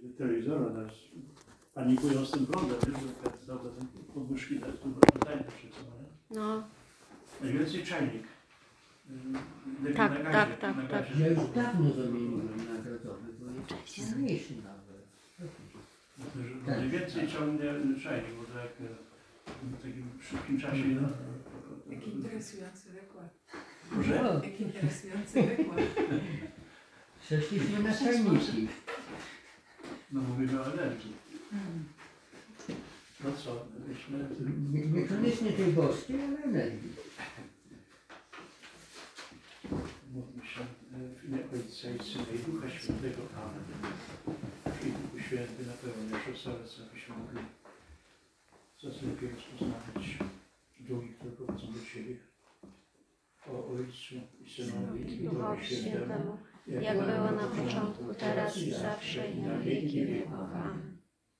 telewizora, teraz panikują z tym prądem, wiesz, że za te podwyżki teraz tu tańsze czy co, nie? No, Najwięcej czajnik. Tak, Na gazie, tak, tak, na tak. gazie. Ja już dawno zamieniłem na gazowy, bo jest mniejszy nawet. Tak. Najwięcej ciągnie czajnik, bo to jak w takim szybkim czasie. No, Jaki interesujący wykład. Proszę? Jaki interesujący wykład. Przeszliśmy na czajniki. No mówimy o energii. No co, myśmy... Niekoniecznie tej boskiej, ale energii. Módlmy się w imię Ojca i Syna i Ducha Świętego. Amen. I Duchu Święty napełniasz nasze serce, abyśmy mogli coraz lepiej rozpoznawać drogi, które prowadzą do Ciebie. O Ojcu i Synowi i Duchowi Duchowi Świętemu, Świętemu, jak było na początku, teraz i zawsze i na wieki wieków. Amen.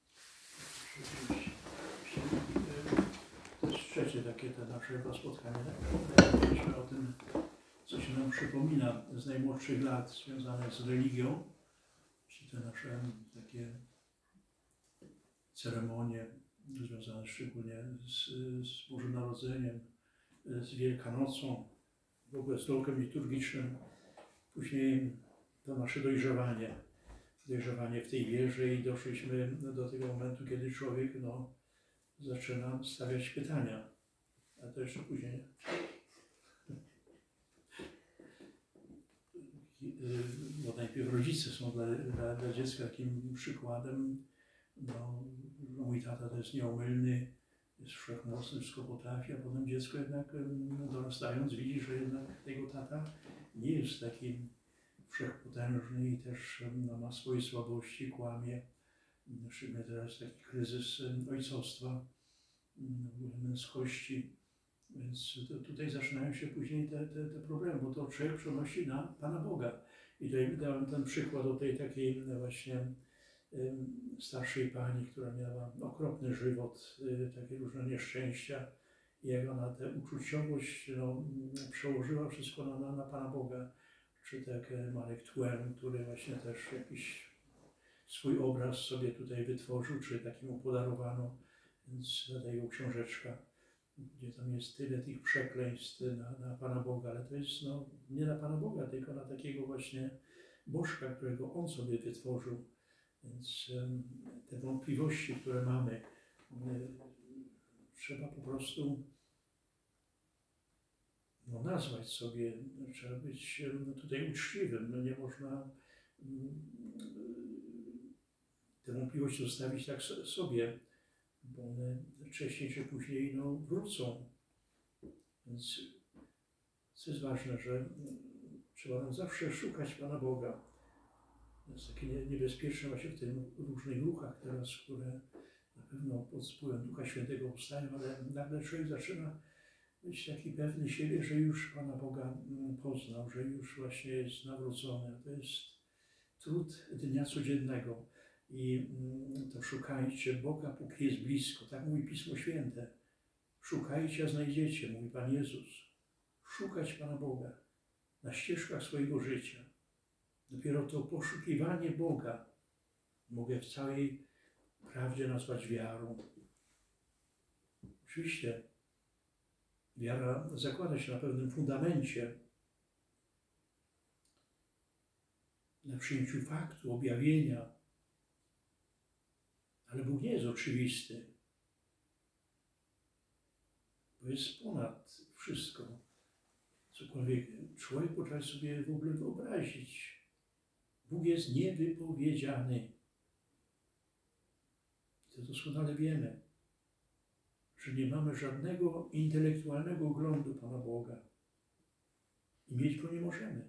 To jest trzecie takie te nasze chyba spotkanie. Myślę o tym, co się nam przypomina z najmłodszych lat związane z religią, czy te nasze takie ceremonie związane szczególnie z Bożym Narodzeniem, z Wielkanocą, w ogóle z rokiem liturgicznym. Później to nasze dojrzewanie w tej wierze i doszliśmy do tego momentu, kiedy człowiek zaczyna stawiać pytania, a to jeszcze później. Bo najpierw rodzice są dla dziecka takim przykładem. Mój tata to jest nieomylny, jest wszechmocny, wszystko potrafi, a potem dziecko jednak dorastając widzi, że jednak tego tata nie jest taki wszechpotężny i też ma swoje słabości, kłamie. Szczególnie teraz taki kryzys ojcostwa, męskości. Więc tutaj zaczynają się później te problemy, bo to człowiek przenosi na Pana Boga. I tutaj dałem ten przykład o tej takiej właśnie starszej pani, która miała okropny żywot, takie różne nieszczęścia. I jak ona tę uczuciowość przełożyła wszystko na Pana Boga. Czy tak Marek Twain, który właśnie też jakiś swój obraz sobie tutaj wytworzył, czy taki mu podarowano, więc ta jego książeczka, gdzie tam jest tyle tych przekleństw na Pana Boga, ale to jest nie na Pana Boga, tylko na takiego właśnie bożka, którego on sobie wytworzył. Więc te wątpliwości, które mamy, trzeba po prostu nazwać sobie, trzeba być tutaj uczciwym. Nie można te wątpliwości zostawić tak sobie, bo one wcześniej czy później wrócą. Więc co jest ważne, że trzeba nam zawsze szukać Pana Boga. To jest takie niebezpieczne właśnie w tych różnych ruchach teraz, które na pewno pod wpływem Ducha Świętego powstają, ale nagle człowiek zaczyna być taki pewny siebie, że już Pana Boga poznał, że już właśnie jest nawrócony. To jest trud dnia codziennego. I to szukajcie Boga, póki jest blisko. Tak mówi Pismo Święte. Szukajcie, a znajdziecie, mówi Pan Jezus. Szukać Pana Boga na ścieżkach swojego życia. Dopiero to poszukiwanie Boga mogę w całej prawdzie nazwać wiarą. Oczywiście wiara zakłada się na pewnym fundamencie, na przyjęciu faktu, objawienia, ale Bóg nie jest oczywisty, bo jest ponad wszystko, cokolwiek człowiek potrafi sobie w ogóle wyobrazić. Bóg jest niewypowiedziany. To doskonale wiemy, że nie mamy żadnego intelektualnego oglądu Pana Boga i mieć Go nie możemy.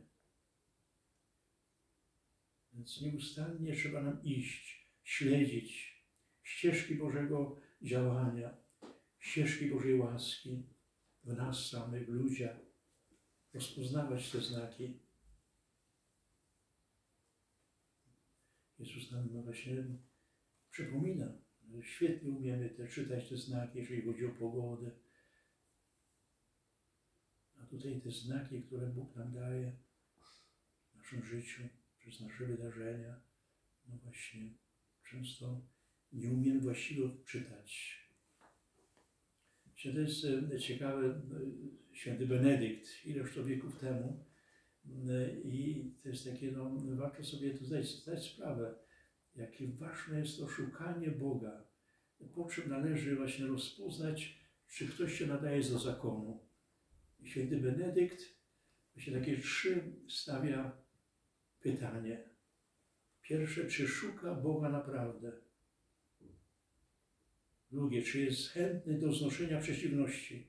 Więc nieustannie trzeba nam iść, śledzić ścieżki Bożego działania, ścieżki Bożej łaski w nas samych, w ludziach, rozpoznawać te znaki. Jezus nam właśnie przypomina, że świetnie umiemy czytać te znaki, jeżeli chodzi o pogodę. A tutaj te znaki, które Bóg nam daje w naszym życiu, przez nasze wydarzenia, właśnie często nie umiemy właściwie odczytać. To jest ciekawe, święty Benedykt, ileż to wieków temu, i to jest takie, no, warto sobie tu zdać sprawę, jakie ważne jest to szukanie Boga, po czym należy właśnie rozpoznać, czy ktoś się nadaje do zakonu. I święty Benedykt właśnie takie 3 stawia pytanie. Pierwsze, czy szuka Boga naprawdę? Drugie, czy jest chętny do znoszenia przeciwności?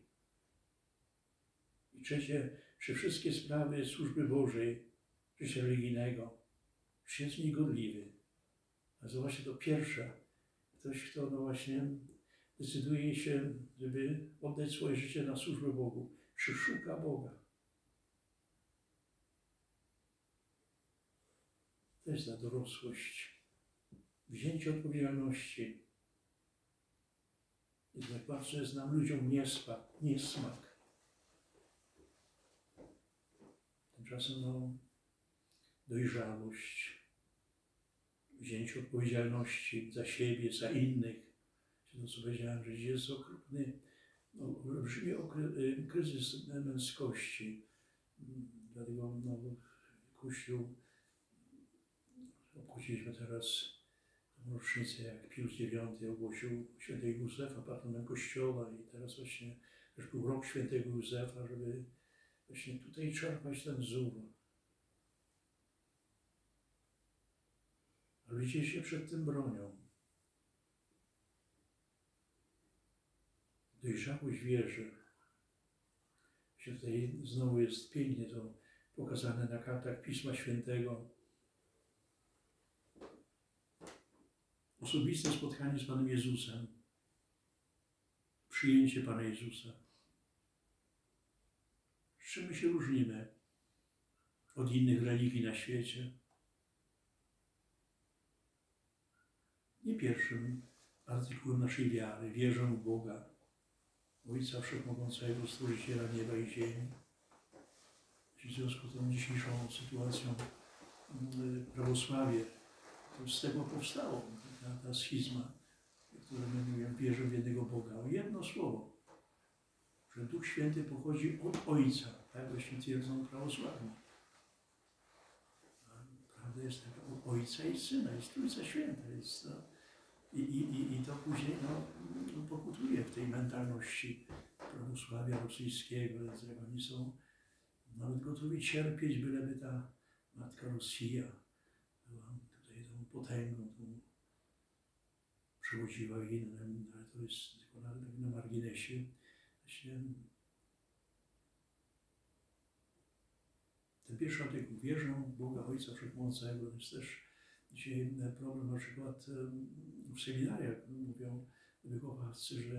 I trzecie, czy wszystkie sprawy służby Bożej, życia religijnego, czy jest w niej gorliwy? A to właśnie to pierwsze. Ktoś, kto no właśnie decyduje się, żeby oddać swoje życie na służbę Bogu. Czy szuka Boga? To jest ta dorosłość. Wzięcie odpowiedzialności. I tak bardzo jest nam ludziom niesmak. Tymczasem no, dojrzałość, wzięcie odpowiedzialności za siebie, za innych. To, co powiedziałem, że jest okropny, no, olbrzymi kryzys męskości. Dlatego no, Kościół, obchodziliśmy teraz rocznicę, jak Pius IX ogłosił świętego Józefa patronem Kościoła i teraz właśnie też był rok świętego Józefa, żeby właśnie tutaj czerpać ten wzór. A ludzie się przed tym bronią. Dojrzałość wierzy. Tutaj znowu jest pięknie to pokazane na kartach Pisma Świętego. Osobiste spotkanie z Panem Jezusem. Przyjęcie Pana Jezusa. Z czym my się różnimy od innych religii na świecie? Nie pierwszym artykułem naszej wiary. Wierzę w Boga, Ojca Wszechmogącego, Stworzyciela nieba i ziemi. W związku z tą dzisiejszą sytuacją prawosławie, to z tego powstało ta schizma, która mówię, wierzę w jednego Boga. O jedno słowo, że Duch Święty pochodzi od Ojca, tak właśnie twierdzą prawosławni. Prawda jest taka, od Ojca i Syna, jest Trójca Święta. Jest, no, i to później no, pokutuje w tej mentalności prawosławia rosyjskiego, więc jak oni są nawet gotowi cierpieć, byleby ta Matka Rosja była tutaj tą potęgą, tą przewodziła innym, ale to jest tylko na marginesie. Właśnie ten pierwszy artykuł, wierzę w Boga Ojca Wszechmogącego, to jest też dzisiaj problem na przykład w seminariach, mówią wychowawcy, że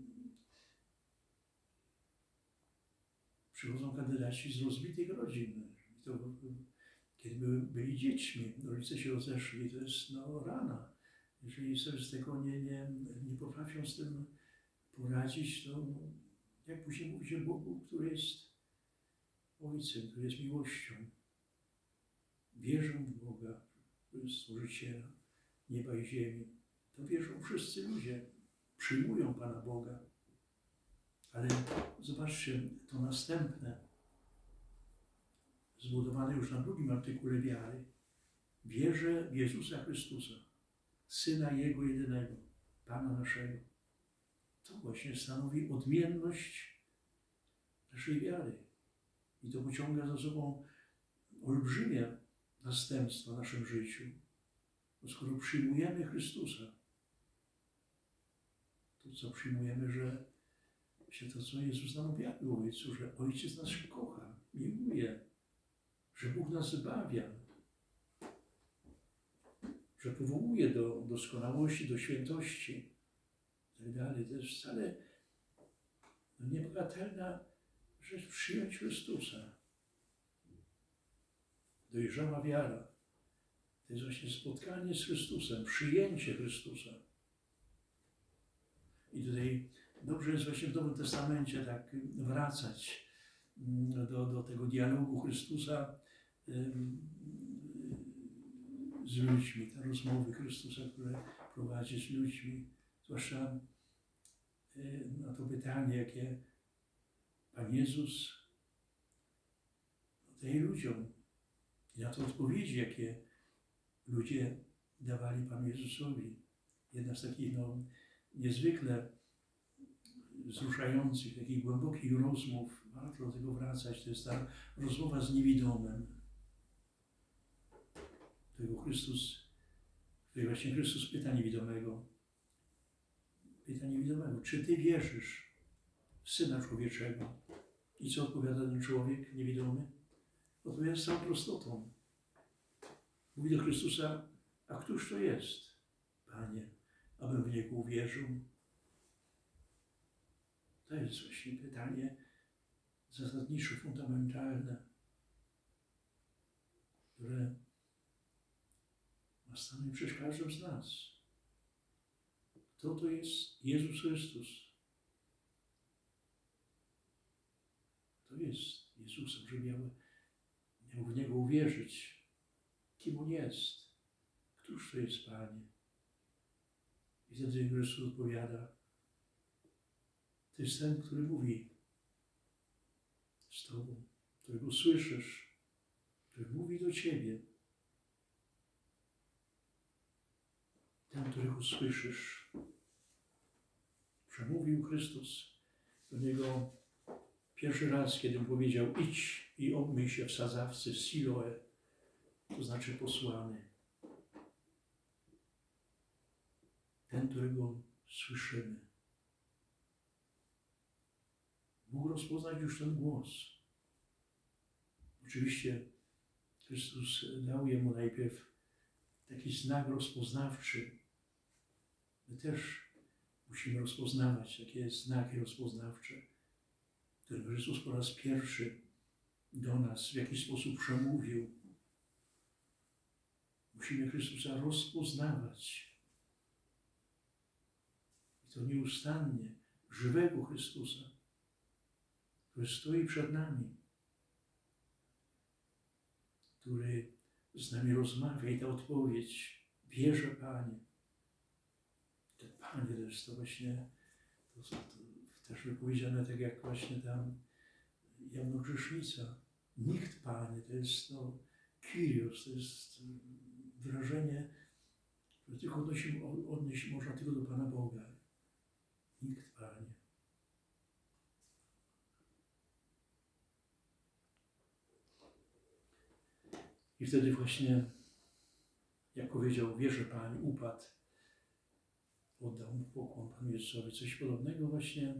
przychodzą kandydaci z rozbitych rodzin. To, kiedy byli dziećmi, rodzice się rozeszli, to jest no, rana. Jeżeli sobie z tego nie potrafią z tym poradzić, to jak później mówić o Bogu, który jest Ojcem, który jest miłością. Wierzę w Boga, który jest Stworzyciela nieba i ziemi. To wierzą wszyscy ludzie, przyjmują Pana Boga. Ale zobaczcie, to następne, zbudowane już na drugim artykule wiary. Wierzę w Jezusa Chrystusa, Syna Jego jedynego, Pana naszego. To właśnie stanowi odmienność naszej wiary. I to pociąga za sobą olbrzymie następstwa w naszym życiu. Bo skoro przyjmujemy Chrystusa, to co przyjmujemy, że się to, co Jezus nam objawił Ojcu, że Ojciec nas kocha, miłuje, że Bóg nas zbawia, że powołuje do doskonałości, do świętości i tak dalej. To jest wcale niebagatelna rzecz przyjąć Chrystusa. Dojrzała wiara. To jest właśnie spotkanie z Chrystusem, przyjęcie Chrystusa. I tutaj dobrze jest właśnie w Nowym Testamencie tak wracać do tego dialogu Chrystusa z ludźmi, te rozmowy Chrystusa, które prowadzi z ludźmi, zwłaszcza na to pytanie, jakie Pan Jezus daje ludziom i na to odpowiedzi, jakie ludzie dawali Panu Jezusowi. Jedna z takich niezwykle wzruszających, takich głębokich rozmów, warto do tego wracać, to jest ta rozmowa z niewidomym, której właśnie Chrystus pyta niewidomego, czy Ty wierzysz w Syna Człowieczego? I co odpowiada ten człowiek niewidomy? Odpowiada z całą prostotą. Mówi do Chrystusa: a któż to jest, Panie, abym w Niego uwierzył? To jest właśnie pytanie zasadnicze, fundamentalne, które ma stanąć przed każdym z nas. Kto to jest Jezus Chrystus? To jest Jezusem, żeby miał w Niego uwierzyć. Kim On jest? Któż to jest, Panie? I wtedy Chrystus odpowiada: to jest ten, który mówi z Tobą, którego słyszysz, który mówi do Ciebie. Ten, którego słyszysz. Przemówił Chrystus do niego pierwszy raz, kiedy mu powiedział: idź i obmyj się w sadzawce Siloe, to znaczy posłany. Ten, którego słyszymy. Mógł rozpoznać już ten głos. Oczywiście Chrystus dał jemu najpierw taki znak rozpoznawczy. My też musimy rozpoznawać takie znaki rozpoznawcze, które Chrystus po raz pierwszy do nas w jakiś sposób przemówił. Musimy Chrystusa rozpoznawać. I to nieustannie, żywego Chrystusa, który stoi przed nami, który z nami rozmawia i ta odpowiedź: wierzę, Panie. Ten Panie to jest to właśnie, to też wypowiedziane tak jak właśnie tam Jawnogrzesznica. Nikt, Panie, to jest Kyrios, to jest wyrażenie, które tylko odnieść można tylko do Pana Boga. Nikt, Panie. I wtedy właśnie, jak powiedział: wierzę, Panie, upadł, oddał mu pokłon Panu Jezusowi. Coś podobnego właśnie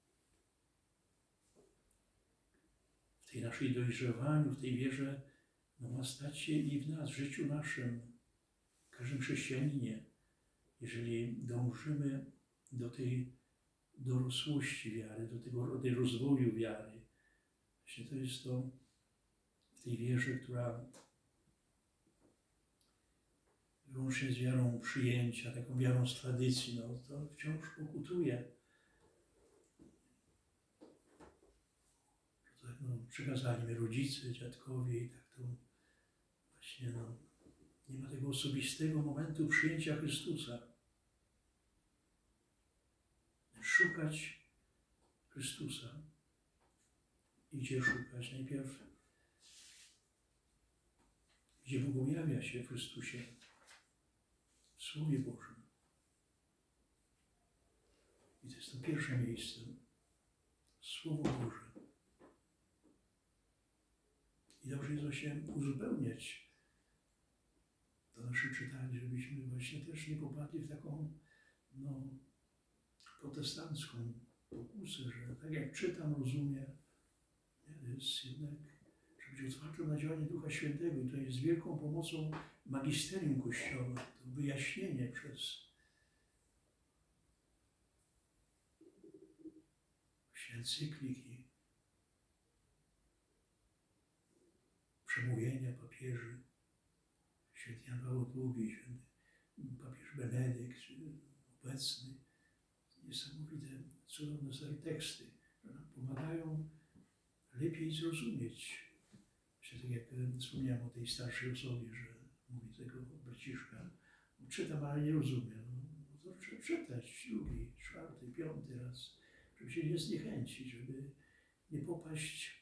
w tej naszej dojrzewaniu, w tej wierze ma stać się i w nas, w życiu naszym, w każdym chrześcijaninie, jeżeli dążymy do tej dorosłości wiary, do tej rozwoju wiary. Właśnie to jest to w tej wierze, która wyłącznie z wiarą przyjęcia, taką wiarą z tradycji, to wciąż pokutuje. To tak przekazali mi rodzice, dziadkowie i tak to właśnie nie ma tego osobistego momentu przyjęcia Chrystusa. Szukać Chrystusa. I gdzie szukać? Najpierw, gdzie Bóg objawia się w Chrystusie, w Słowie Bożym. I to jest to pierwsze miejsce. Słowo Boże. I dobrze jest właśnie uzupełniać to nasze czytanie, żebyśmy właśnie też nie popadli w taką protestancką pokusę, że tak jak czytam, rozumiem, to jest jednak, żeby być otwartym na działanie Ducha Świętego. I to jest wielką pomocą magisterium Kościoła, to wyjaśnienie przez encykliki, przemówienia papieży, święty Jan Paweł II, święty papież Benedykt, obecny. Niesamowite, cudowne sobie teksty, które nam pomagają lepiej zrozumieć. Właśnie tak jak wspomniałem o tej starszej osobie, że mówi tego braciszka. Czytam, ale nie rozumiem. No to trzeba czytać drugi, czwarty, piąty raz, żeby się nie zniechęcić, żeby nie popaść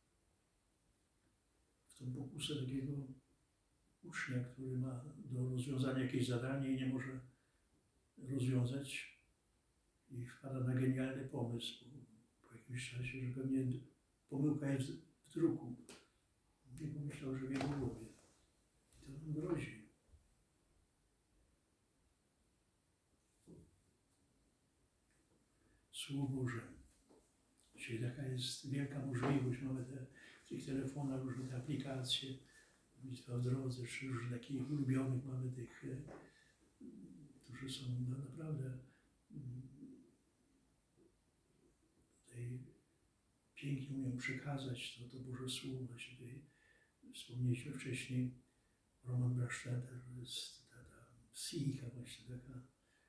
w tą pokusę takiego ucznia, który ma do rozwiązania jakieś zadanie i nie może rozwiązać i wpada na genialny pomysł po jakimś czasie, że pewnie pomyłka jest w druku. Nie pomyślał, że w jego głowie. I to nam grozi. Słowo Boże. Dzisiaj taka jest wielka możliwość. Mamy w tych telefonach różne te aplikacje, Modlitwa w drodze, czy różne takich ulubionych mamy tych, którzy są naprawdę tutaj pięknie umieją przekazać to Boże Słowo. Właśnie tutaj wspomnieliśmy wcześniej Roman Braszteter, to jest ta psychika właśnie taka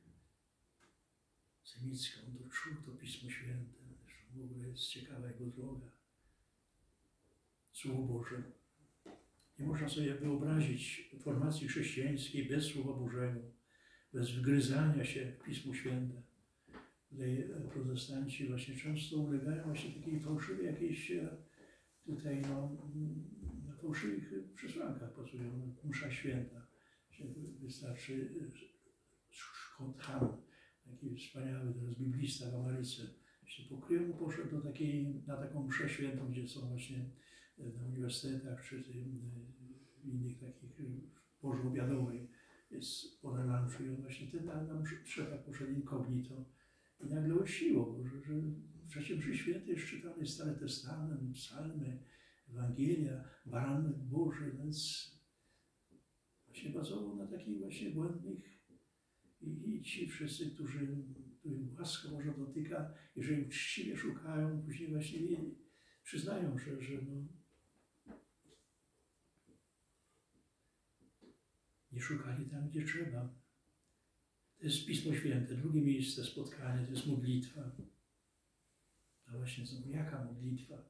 semicka, on to czuł, to Pismo Święte. Zresztą w ogóle jest ciekawa jego droga. Słowo Boże. Nie można sobie wyobrazić formacji chrześcijańskiej bez Słowa Bożego, bez wgryzania się w Pismo Święte. Tutaj protestanci właśnie często ulegają właśnie takiej fałszywej jakiejś tutaj na fałszywych przesłankach pracują. Msza Święta. Wystarczy Scott Hahn, taki wspaniały teraz biblista w Ameryce, się pokrył, poszedł na taką mszę świętą, gdzie są właśnie na uniwersytetach, czy w innych takich porze obiadowej jest pora lunchu i on właśnie ten na mszę tak poszedł incognito i nagle osiło go, że w czasie mszy świętej jest czytany Stary Testament, psalmy, Ewangelia, Baranek Boży, więc właśnie bazował na takich właśnie błędnych i ci wszyscy, których łaska Boża dotyka, jeżeli uczciwie szukają, później właśnie przyznają, że nie szukali tam, gdzie trzeba. To jest Pismo Święte. Drugie miejsce spotkania to jest modlitwa. A właśnie znowu, jaka modlitwa?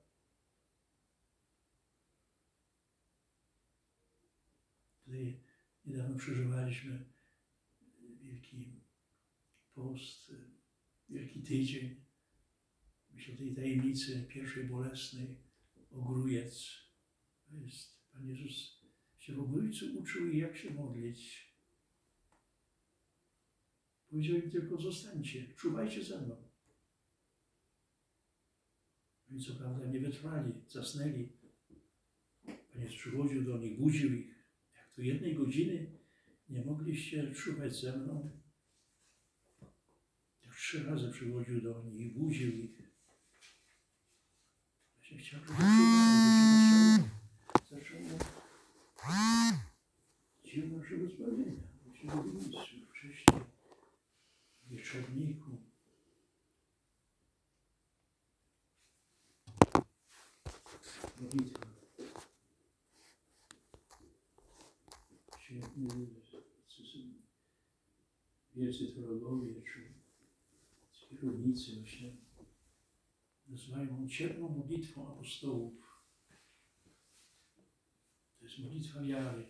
Tutaj niedawno przeżywaliśmy Wielki Post, Wielki Tydzień. Myślę o tej tajemnicy pierwszej bolesnej, ogrójec. To jest, Pan Jezus się w ogrójcu uczył i jak się modlić. Powiedział im tylko: zostańcie, czuwajcie ze mną. No i co prawda nie wytrwali, zasnęli. Pan Jezus przychodził do nich, budził ich. Jak to 1 godziny nie mogliście czuwać ze mną? Jak 3 razy przychodził do nich i budził ich. Właśnie chciał, żeby czuwali, żeby zaczęło dzieło naszego zbawienia. Właśnie w miejscu, wcześniej, w wieczorniku. Modlitwa. Świetny wielcy teologowie czy kierownicy właśnie nazywają cierpną modlitwą apostołów. To jest modlitwa wiary.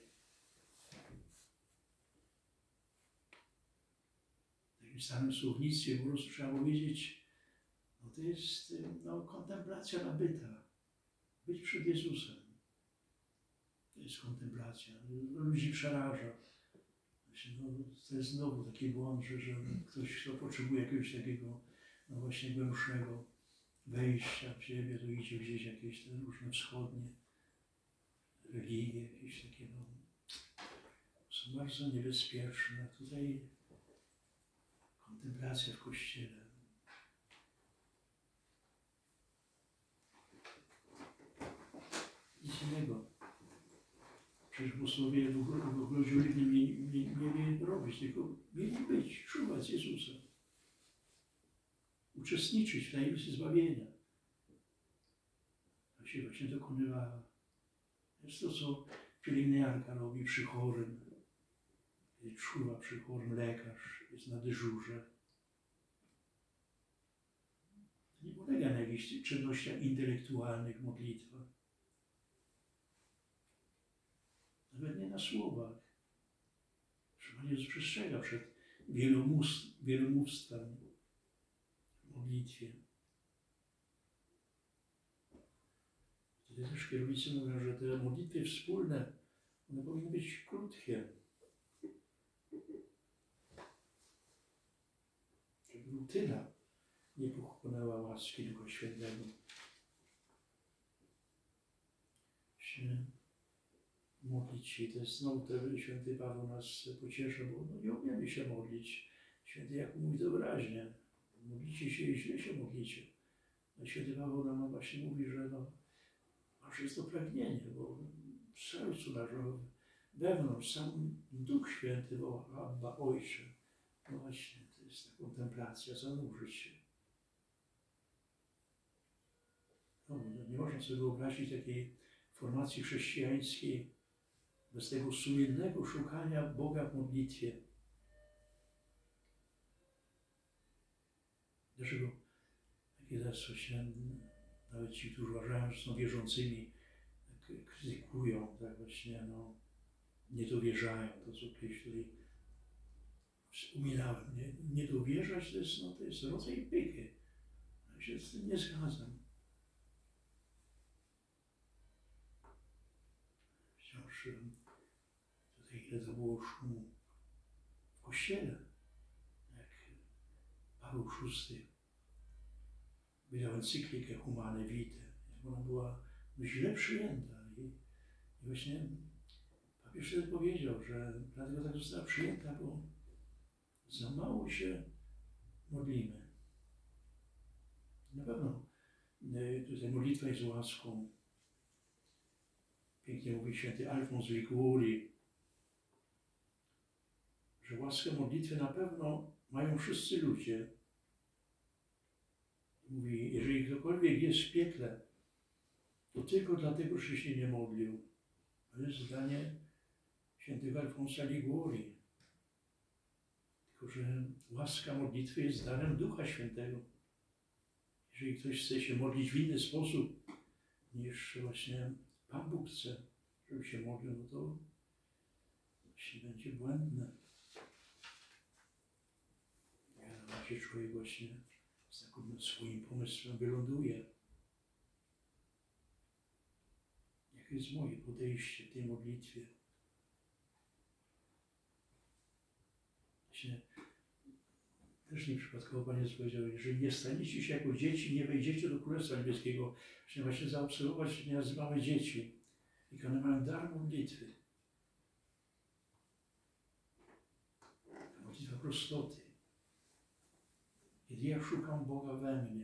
W takim samym słownictwie po prostu trzeba powiedzieć, to jest kontemplacja nabyta. Być przed Jezusem. To jest kontemplacja. Ludzi przeraża. To jest znowu taki błąd, że ktoś, kto potrzebuje jakiegoś takiego właśnie głębszego wejścia w siebie, to idzie gdzieś jakieś te różne wschodnie religie, jakieś takie są bardzo niebezpieczne. Tutaj kontemplacja w Kościele. Nic innego. Przecież posłowie w ogrodzie oliwnym nie mieli robić, tylko mieli być, czuwać z Jezusem. Uczestniczyć w tajemnicy zbawienia. To się właśnie dokonywało. To jest to, co pielęgniarka robi przy chorym. Kiedy czuwa przy chorym, lekarz jest na dyżurze. To nie polega na jakichś czynnościach intelektualnych, modlitwach. Nawet nie na słowach. że Pan Jezus przestrzega przed wielomówstwem w modlitwie. Wtedy też kierownicy mówią, że te modlitwy wspólne, one powinny być krótkie. Żeby rutyna nie pochłonęła łaski Ducha Świętego. Się modlić się. To jest znowu święty Paweł nas pociesza, bo nie umiemy się modlić. Święty Jakub mówi to wyraźnie. Modlicie się i źle się modlicie. A święty Paweł nam właśnie mówi, że aż jest to pragnienie, bo w sercu naszym wewnątrz sam Duch Święty woła: Abba, Ojcze. No właśnie, to jest ta kontemplacja, zanurzyć się. No, nie można sobie wyobrazić takiej formacji chrześcijańskiej bez tego sumiennego szukania Boga w modlitwie. Dlaczego takie teraz właśnie nawet ci, którzy uważają, że są wierzącymi, tak krytykują, tak właśnie nie dowierzają, to co kiedyś tutaj wspominałem. Nie dowierzać to jest rodzaj pychy. Ja się z tym nie zgadzam. Wciąż tutaj ile to było szumu w Kościele, jak Paweł VI wydał encyklikę Humane Vitae, jak ona była źle przyjęta. I właśnie papież wtedy powiedział, że dlatego tak została przyjęta, bo za mało się modlimy. Na pewno tutaj modlitwa jest łaską. Pięknie mówi święty Alfons Liguori, że łaskę modlitwy na pewno mają wszyscy ludzie. Mówi, jeżeli ktokolwiek jest w piekle, to tylko dlatego, że się nie modlił. To jest zdanie świętego Alfonsa Liguori. Tylko że łaska modlitwy jest darem Ducha Świętego. Jeżeli ktoś chce się modlić w inny sposób, niż właśnie Pan Bóg chce, żeby się modlił, no to właśnie będzie błędne. Mianowicie człowiek właśnie z takim swoim pomysłem wyląduje. Jakie jest moje podejście w tej modlitwie? Właśnie też nieprzypadkowo Pan Jezus powiedział, jeżeli nie staniecie się jako dzieci, nie wejdziecie do Królestwa Niebieskiego. Właśnie zaobserwować, że nie nazywamy dzieci. I one mają dar modlitwy. Modlitwa prostoty. Kiedy ja szukam Boga we mnie,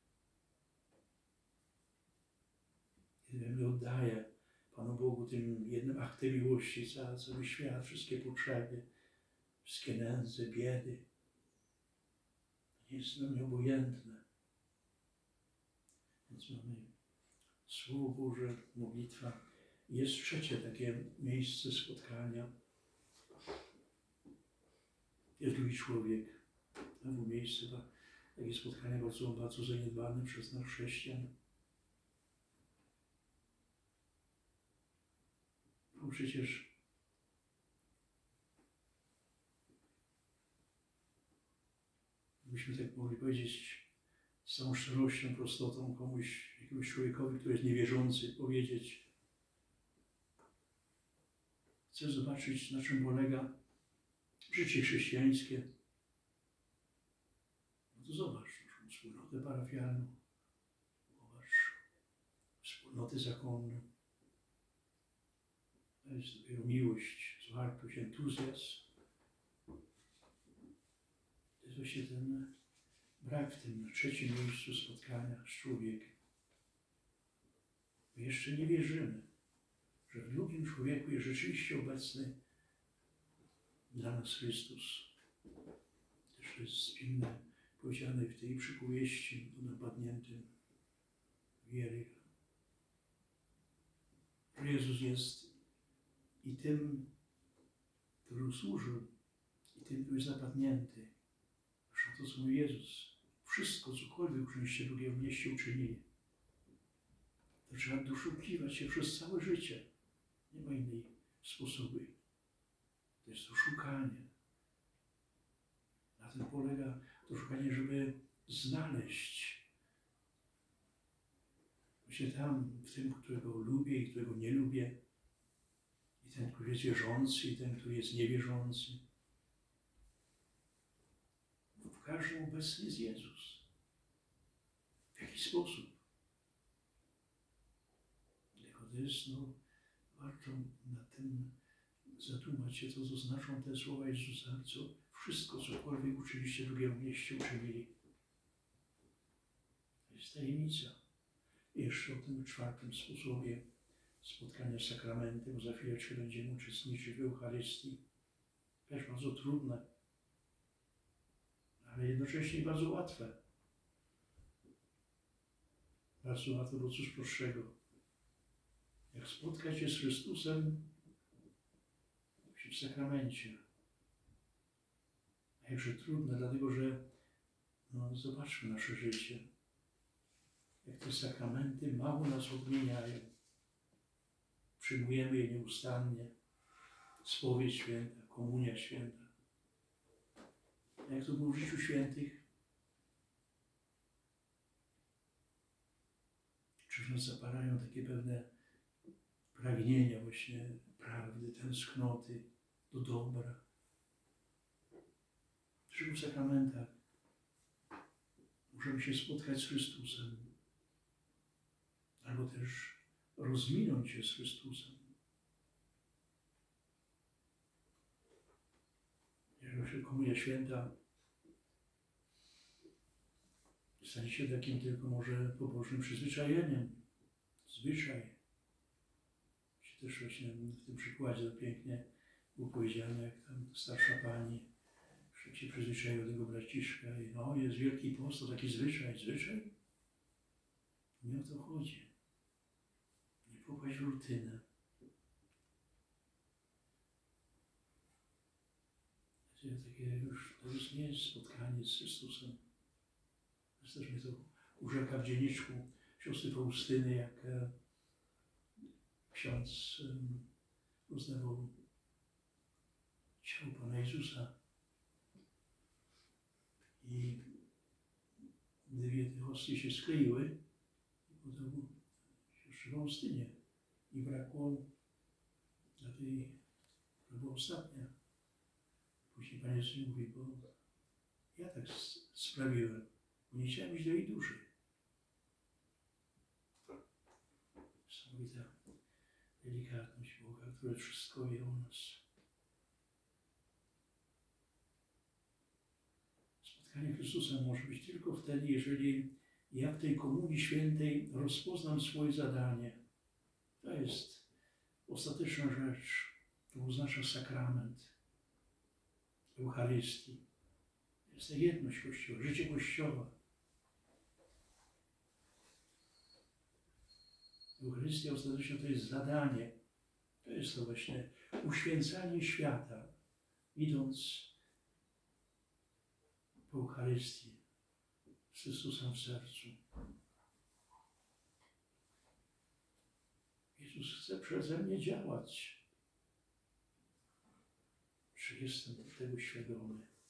kiedy we mnie oddaję Panu Bogu tym jednym aktem miłości cały świat, wszystkie potrzeby, wszystkie nędzy, biedy, nie jest dla mnie obojętne. Więc mamy Słowo Boże, modlitwa. Jest trzecie takie miejsce spotkania. Jest drugi człowiek. Znowu miejsce, takie spotkania bardzo zaniedbane przez nas chrześcijan. Bo przecież byśmy tak mogli powiedzieć z całą szczerością, prostotą komuś, jakiemuś człowiekowi, który jest niewierzący, powiedzieć: chcę zobaczyć, na czym polega życie chrześcijańskie. No to zobacz naszą wspólnotę parafialną, zobacz wspólnotę zakonną. To jest dopiero miłość, zwartość, entuzjazm. To jest właśnie ten brak w tym trzecim miejscu spotkania z człowiekiem. My jeszcze nie wierzymy, że w drugim człowieku jest rzeczywiście obecny dla nas Chrystus. Też jest piękne powiedziane w tej przypowieści o napadniętym wiery, że Jezus jest i tym, który służył, i tym, który jest napadnięty. Zresztą to, co mówi Jezus, wszystko, cokolwiek uczyniście drugiemu, mnieście uczynili. To trzeba doszukiwać się przez całe życie. Nie ma innej sposobu. To Jest to szukanie. Na tym polega to szukanie, żeby znaleźć właśnie tam, w tym, którego lubię i którego nie lubię, i ten, który jest wierzący, i ten, który jest niewierzący. W każdym obecny jest Jezus. W jaki sposób? Tylko to jest, warto nad tym zadumać się, co znaczą te słowa Jezusa, co wszystko, cokolwiek uczyliście, drugiemu mieście uczynili. To jest tajemnica. Jeszcze o tym czwartym sposobie spotkania z sakramentem, za chwileczkę będziemy uczestniczyć w Eucharystii. Też bardzo trudne, ale jednocześnie bardzo łatwe. Bardzo łatwe, bo cóż prostszego. Jak spotkać się z Chrystusem w sakramencie. A jakże trudne, dlatego że zobaczmy nasze życie. Jak te sakramenty mało nas odmieniają. Przyjmujemy je nieustannie. Spowiedź święta, komunia święta. A jak to było w życiu świętych? Czy w nas zapalają takie pewne pragnienia właśnie prawdy, tęsknoty do dobra. Dlaczego w sakramentach możemy się spotkać z Chrystusem, albo też rozminąć się z Chrystusem. Jeżeli komunia święta stanie się takim tylko może pobożnym przyzwyczajeniem, zwyczaj. Też właśnie w tym przykładzie to pięknie było powiedziane, jak tam starsza pani się przyzwyczaiła do tego braciszka i jest Wielki Post, to taki zwyczaj. Nie o to chodzi. Nie popaść w rutynę. To już nie jest spotkanie z Chrystusem. Też mnie to urzeka w dzienniczku siostry Faustyny, jak ksiądz uznawał ciało Pana Jezusa i dwie te hostie się skleiły i podał siostrze Faustynie i brakło dla tej, która była ostatnia. Później Pan Jezus mówi, bo ja tak sprawiłem, bo nie chciałem iść do jej duszy. Niesamowita delikatność Boga, który wszystko wie o nas. Spotkanie Chrystusa może być tylko wtedy, jeżeli ja w tej Komunii Świętej rozpoznam swoje zadanie. To jest ostateczna rzecz. To oznacza sakrament Eucharystii. To jest ta jedność Kościoła, życie Kościoła. Eucharystia ostatecznie to jest zadanie. To jest to właśnie uświęcanie świata, idąc po Eucharystii z Chrystusem w sercu. Jezus chce przeze mnie działać. Czy jestem tego świadomy?